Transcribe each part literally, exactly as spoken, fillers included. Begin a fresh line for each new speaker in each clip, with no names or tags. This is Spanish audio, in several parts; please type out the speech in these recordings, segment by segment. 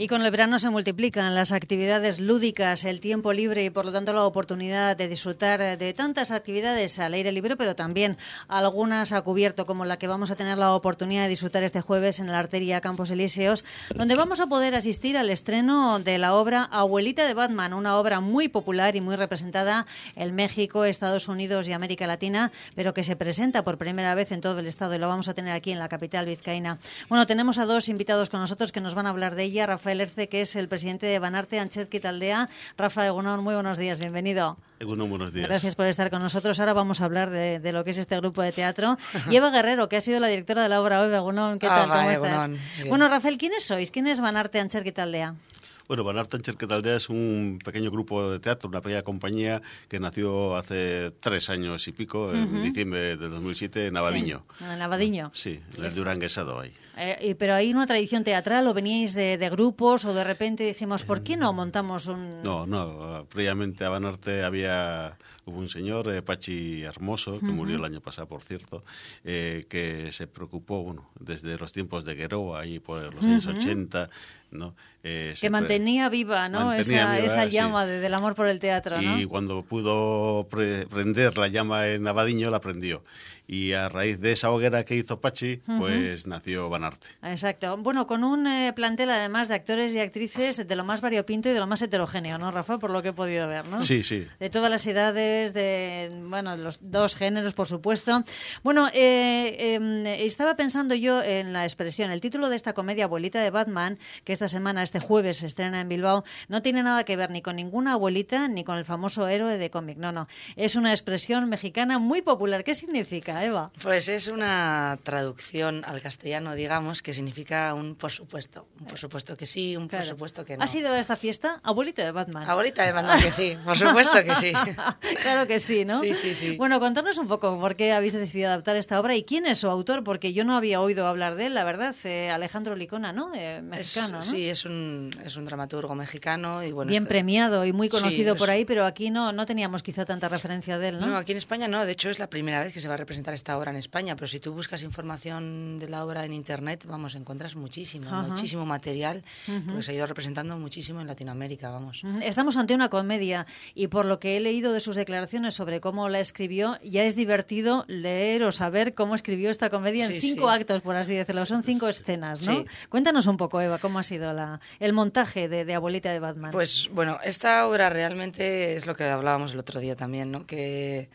Y con el verano se multiplican las actividades lúdicas, el tiempo libre y por lo tanto la oportunidad de disfrutar de tantas actividades al aire libre, pero también algunas a cubierto, como la que vamos a tener la oportunidad de disfrutar este jueves en la Arteria Campos Elíseos, donde vamos a poder asistir al estreno de la obra Abuelita de Batman, una obra muy popular y muy representada en México, Estados Unidos y América Latina, pero que se presenta por primera vez en todo el estado y lo vamos a tener aquí en la capital vizcaína. Bueno, tenemos a dos invitados con nosotros que nos van a hablar de ella. Rafael Erce, que es el presidente de Banarte Antzerki Taldea. Rafa, Egunon, muy buenos días, bienvenido.
Egunon, buenos días.
Gracias por estar con nosotros. Ahora vamos a hablar de, de lo que es este grupo de teatro. Y Eva Guerrero, que ha sido la directora de la obra hoy. Egunon, ¿qué tal?
Ah,
¿Cómo
va,
estás?
Egunon,
bueno, Rafael, ¿quiénes sois? ¿Quién es Banarte Antzerki Taldea?
Bueno, Banarte Antzerki Taldea es un pequeño grupo de teatro, una pequeña compañía que nació hace tres años y pico, en uh-huh. diciembre de dos mil siete, en Navadiño.
Sí, en Navadiño.
Sí, en el Duranguesado ahí.
Eh, ¿Pero hay una tradición teatral o veníais de, de grupos o de repente dijimos, ¿por qué no montamos un...?
No, no, previamente a Banarte había... Hubo un señor, eh, Pachi Hermoso, que uh-huh. murió el año pasado, por cierto, eh, que se preocupó, bueno, desde los tiempos de Gueroa, ahí por los años uh-huh. ochenta, ¿no? Eh,
que mantenía viva, ¿no?
Mantenía
esa,
viva,
esa llama
sí.
de, del amor por el teatro, ¿no?
Y cuando pudo pre- prender la llama en Navadiño, la prendió. Y a raíz de esa hoguera que hizo Pachi, uh-huh. pues nació Banarte.
Exacto. Bueno, con un eh, plantel además de actores y actrices de lo más variopinto y de lo más heterogéneo, ¿no, Rafa? Por lo que he podido ver, ¿no?
Sí, sí.
De todas las edades, de, bueno, los dos géneros, por supuesto. Bueno, eh, eh, estaba pensando yo en la expresión, el título de esta comedia Abuelita de Batman, que esta semana, este jueves, se estrena en Bilbao, no tiene nada que ver ni con ninguna abuelita ni con el famoso héroe de cómic. No, no. Es una expresión mexicana muy popular. ¿Qué significa, Eva?
Pues es una traducción al castellano, digamos, que significa un por supuesto. Un por supuesto que sí, un
claro.
por supuesto que no.
¿Has ido a esta fiesta? Abuelita de Batman.
Abuelita de Batman, que sí, por supuesto que sí.
Claro que sí, ¿no?
Sí, sí, sí.
Bueno, contanos un poco por qué habéis decidido adaptar esta obra y quién es su autor, porque yo no había oído hablar de él, la verdad. Eh, Alejandro Licona, ¿no? Eh, mexicano,
es,
¿no?
Sí, es un, es un dramaturgo mexicano. Y bueno,
bien
este...
premiado y muy conocido
sí,
por
es...
ahí, pero aquí no, no teníamos quizá tanta referencia de él, ¿no?
No, aquí en España no. De hecho, es la primera vez que se va a representar esta obra en España, pero si tú buscas información de la obra en Internet, vamos, encuentras muchísimo, uh-huh. muchísimo material, uh-huh. porque se ha ido representando muchísimo en Latinoamérica, vamos.
Uh-huh. Estamos ante una comedia y por lo que he leído de sus declaraciones sobre cómo la escribió, ya es divertido leer o saber cómo escribió esta comedia en sí, cinco sí. actos, por así decirlo. Son cinco escenas, ¿no? Sí. Cuéntanos un poco, Eva, cómo ha sido la, el montaje de, de Abuelita de Batman.
Pues, bueno, esta obra realmente es lo que hablábamos el otro día también, ¿no? Que...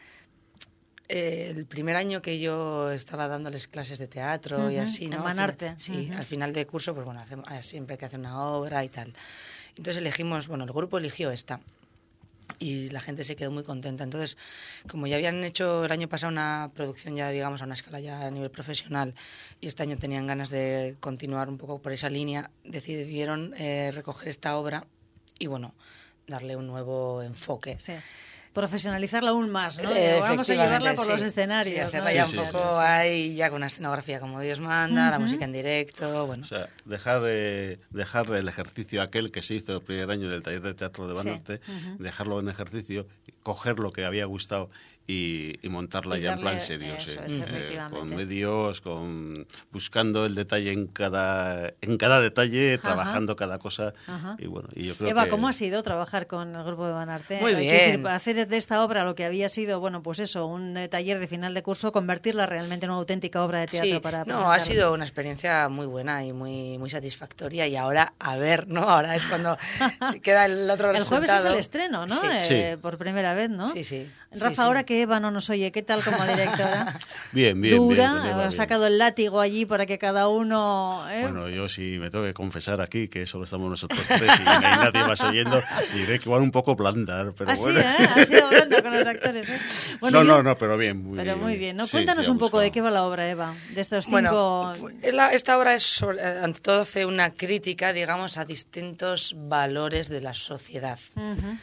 el primer año que yo estaba dándoles clases de teatro uh-huh, y así, ¿no?
En Banarte.
Sí,
uh-huh.
al final de curso, pues bueno, hacemos, siempre hay que hacer una obra y tal. Entonces elegimos, bueno, el grupo eligió esta y la gente se quedó muy contenta. Entonces, como ya habían hecho el año pasado una producción ya, digamos, a una escala ya a nivel profesional y este año tenían ganas de continuar un poco por esa línea, decidieron eh, recoger esta obra y, bueno, darle un nuevo enfoque.
Sí. Profesionalizarla aún más, ¿no?
Eh,
Vamos a llevarla por
sí,
los escenarios.
Sí, hacerla
¿no?
ya
sí,
un
sí,
poco
sí, sí.
ahí, ya con una escenografía como Dios manda, uh-huh. la música en directo, bueno.
O sea, dejar, eh, dejar el ejercicio aquel que se hizo el primer año del taller de teatro de Banarte, sí. uh-huh. dejarlo en ejercicio, coger lo que había gustado y, y montarla y ya darle, en plan serio,
eso,
sí.
es,
eh, con medios, con buscando el detalle en cada en cada detalle, uh-huh. trabajando cada cosa uh-huh. y bueno, y yo creo
Eva,
que...
¿cómo ha sido trabajar con el grupo de Banarte?
Muy bien.
Decir, hacer de esta obra lo que había sido, bueno, pues eso, un taller de final de curso, convertirla realmente en una auténtica obra de teatro
sí,
para
no, ha sido una experiencia muy buena y muy muy satisfactoria y ahora, a ver, ¿no? Ahora es cuando queda el otro
el
resultado.
El jueves es el estreno, ¿no?
Sí.
Eh,
sí.
Por primera vez, ¿no?
Sí, sí.
Rafa,
sí, sí.
ahora que Eva no nos oye, ¿qué tal como directora?
Bien, bien,
Dura,
bien.
ha sacado el látigo allí para que cada uno... ¿eh?
Bueno, yo sí me tengo que confesar aquí que solo estamos nosotros tres y no hay nadie más oyendo, diré que igual un poco blanda, pero
Así,
bueno.
¿eh? Ha sido blanda con los actores, ¿eh?
Bueno, no, yo... no, no, pero bien. Muy,
pero muy bien, ¿no?
Sí,
Cuéntanos
sí,
un poco
buscado.
de qué va la obra, Eva, de estos cinco...
Bueno, la, esta obra es, sobre, ante todo, hace una crítica, digamos, a distintos valores de la sociedad.
Uh-huh.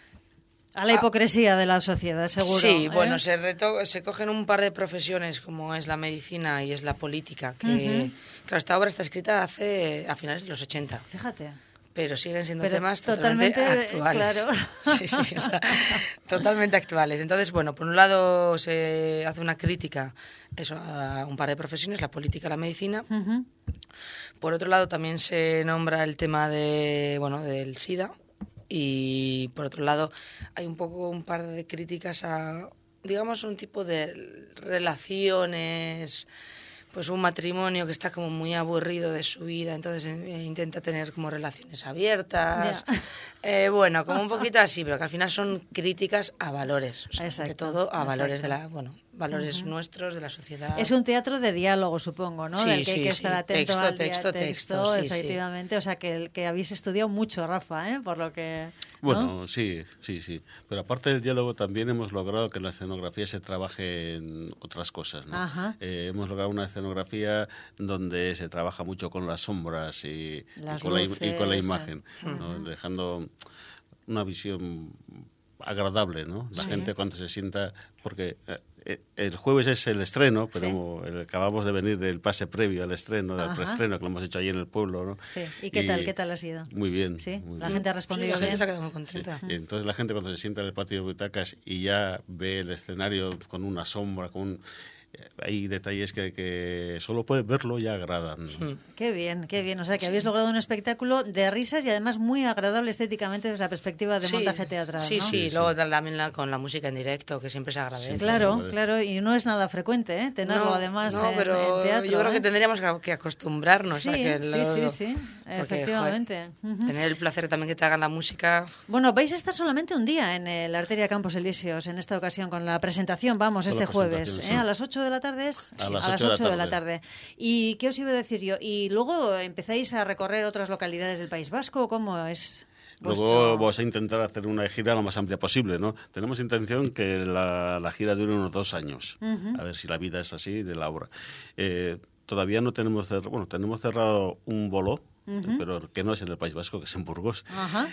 A la hipocresía de la sociedad, seguro.
Sí,
¿eh?
bueno, se, reto- se cogen un par de profesiones como es la medicina y es la política, que, uh-huh. claro, esta obra está escrita hace a finales de los ochenta.
Fíjate.
Pero siguen siendo
Pero
temas
totalmente,
totalmente actuales.
Claro.
Sí, sí, o sea, totalmente actuales. Entonces, bueno, por un lado se hace una crítica eso, a un par de profesiones, la política y la medicina,
uh-huh.
Por otro lado, también se nombra el tema de, bueno, del SIDA y, por otro lado, hay un poco un par de críticas a, digamos, un tipo de relaciones, pues un matrimonio que está como muy aburrido de su vida, entonces eh, intenta tener como relaciones abiertas.
Yeah.
Eh, bueno, como un poquito así, pero que al final son críticas a valores, o sea,
Exacto,
de todo a valores
exacto.
de la, bueno, valores uh-huh. nuestros, de la sociedad.
Es un teatro de diálogo, supongo, ¿no?
Sí,
Del que hay
sí,
que
sí.
estar atento
Texto,
al
texto,
día-
texto, sí,
efectivamente.
sí.
O sea, que, que habéis estudiado mucho, Rafa, ¿eh? Por lo que... ¿no?
Bueno, sí, sí, sí. Pero aparte del diálogo también hemos logrado que en la escenografía se trabaje en otras cosas, ¿no?
Ajá.
Eh, hemos logrado una escenografía donde se trabaja mucho con las sombras y, y,
Las
con, la, im-
luces,
y con la
eh.
imagen, ¿no? Dejando una visión agradable, ¿no? La
Sí.
gente cuando se sienta... Porque eh, el jueves es el estreno, pero el- acabamos de venir del pase previo al estreno, del
Ajá.
preestreno, que lo hemos hecho allí en el pueblo, ¿no?
Sí. ¿Y qué tal? ¿Qué tal ha sido?
Muy bien.
Sí,
muy
la
bien.
gente ha
Sí,
respondido
la gente
bien.
se ha quedado muy
Sí.
contenta.
Y entonces la gente cuando se sienta en el patio de butacas y ya ve el escenario con una sombra, con un- hay detalles que, que solo puedes verlo ya agradan, ¿no?
Mm.
Qué bien, qué bien. O sea, que habéis logrado un espectáculo de risas y además muy agradable estéticamente desde la perspectiva de
Sí,
montaje teatral,
Sí,
¿no?
sí,
Sí, sí.
luego también la, con la música en directo, que siempre se agradece.
Sí,
Claro,
Sí, sí.
claro, y no es nada frecuente, ¿eh? Tenerlo
No,
además
no,
en,
pero
en teatro.
yo creo
¿eh?
que tendríamos que, que acostumbrarnos
Sí,
a que
sí,
lo-
sí, sí,
porque,
efectivamente.
joder,
Ujú.
tener el placer también que te hagan la música.
Bueno, vais a estar solamente un día en el Arteria Campos Elíseos en esta ocasión con la presentación, vamos,
Con la
este jueves,
presentación,
¿eh?
sí.
A las ocho de la tarde es.
A las ocho de la
ocho de la
tarde.
tarde. ¿Y qué os iba a decir yo? ¿Y luego empezáis a recorrer otras localidades del País Vasco? ¿Cómo es?
Luego
vuestro-
vamos a intentar hacer una gira lo más amplia posible, ¿no? Tenemos intención que la, la gira dure unos dos años,
Ujú.
a ver si la vida es así de la obra. Eh, todavía no tenemos cerrado, bueno, tenemos cerrado un bolo,
Ujú.
pero que no es en el País Vasco, que es en Burgos.
Ajá.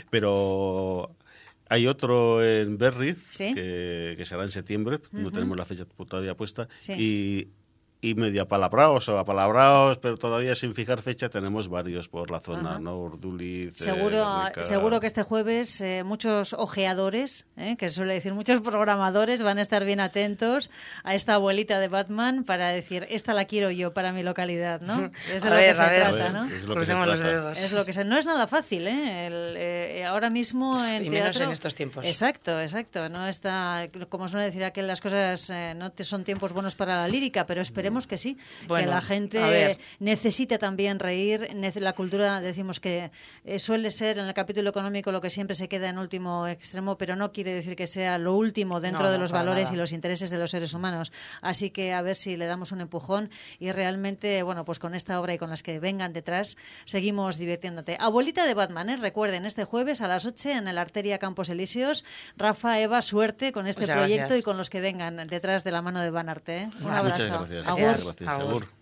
Pero hay otro en Berriz,
Sí.
que, que será en septiembre, no
Ujú.
tenemos la fecha todavía puesta,
Sí.
y, y medio apalabraos o apalabraos, pero todavía sin fijar fecha tenemos varios por la zona,
Ajá.
¿no? Urduliz, eh,
Seguro,
Berrica.
seguro que este jueves eh, muchos ojeadores, eh, que suele decir muchos programadores, van a estar bien atentos a esta abuelita de Batman para decir, esta la quiero yo para mi localidad, ¿no? Es de
A
lo
ver,
que se
a ver.
trata,
A ver,
¿no?
es lo que se
Crucemos los
trata.
dedos.
Es lo que se, no es nada fácil, ¿eh? El, eh, ahora mismo en
Y menos
teatro...
en estos tiempos.
Exacto, exacto. No está, como suele decir aquel, las cosas eh, no te- son tiempos buenos para la lírica, pero esperemos que sí,
Bueno,
que la
a
gente
ver.
necesita también reír. nece- La cultura, decimos que eh, suele ser en el capítulo económico lo que siempre se queda en último extremo, pero no quiere decir que sea lo último dentro
No,
de
no,
los
para
valores
nada.
y los intereses de los seres humanos. Así que a ver si le damos un empujón y realmente, bueno, pues con esta obra y con las que vengan detrás, seguimos divirtiéndote. Abuelita de Batman, ¿eh? Recuerden, este jueves a las ocho en el Arteria Campos Elíseos. Rafa, Eva, suerte con este
Muchas
proyecto
gracias.
y con los que vengan detrás de la mano de Banarte. ¿eh? Un
Vale.
abrazo.
Muchas gracias.
Agur.
Muchas gracias.
Agur.
Agur.